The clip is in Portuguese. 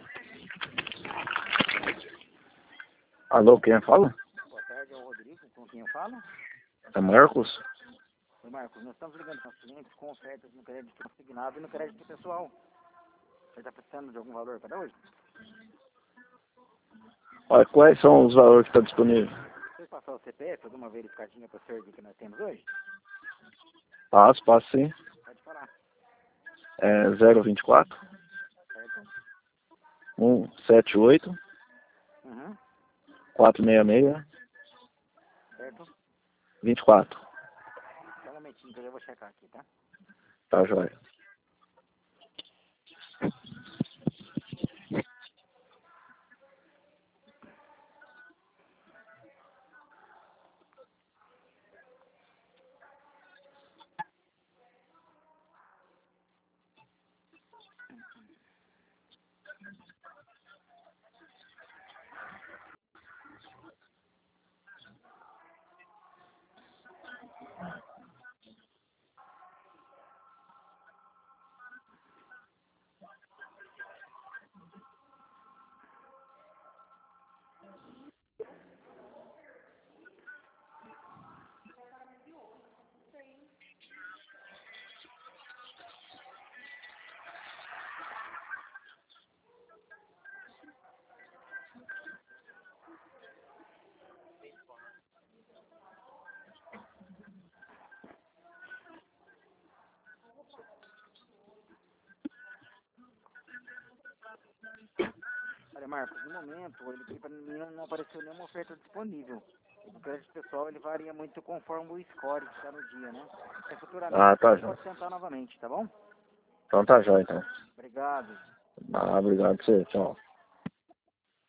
Alô, quem fala? Boa tarde, é o Rodrigo, com quem eu falo? É Marcos? Oi, Marcos, nós estamos ligando para os clientes com ofertas no crédito consignado e no crédito pessoal. Você está precisando de algum valor para hoje? Olha, quais são os valores que estão disponíveis? Você passar o CPF, alguma verificadinha para o senhor que nós temos hoje? Passo sim. Pode falar, É 024 certo? 178 Uhum, 466 certo? 24. Só um momentinho que eu já vou checar aqui, tá? Tá, joia. Olha, Marcos, no momento, ele aqui para mim não apareceu nenhuma oferta disponível. E no crédito pessoal ele varia muito conforme o score que está no dia, né? É futuramente Ah, tá, você joia. pode tentar novamente, tá bom? Então tá, joia, então. Obrigado. Ah, obrigado, você. Tchau.